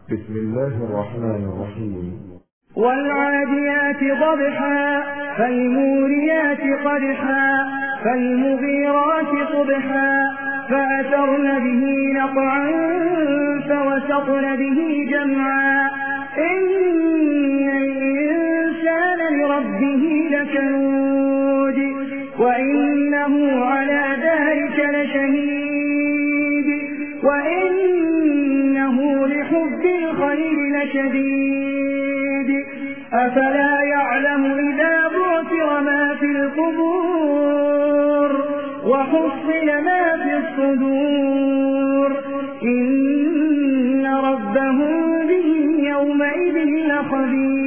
بسم الله الرحمن الرحيم. والعاديات ضبحا فالموريات قدحا فالمغيرات صبحا فأثرن به نقعا فوسطن به جمعا إن الإنسان لربه لكنود وإنه على ذلك لشهيد وإنه لحب الخير لشديد أفلا يعلم إذا بعثر ما في القبور وحصل ما في الصدور إن ربهم بهم يومئذ لخبير.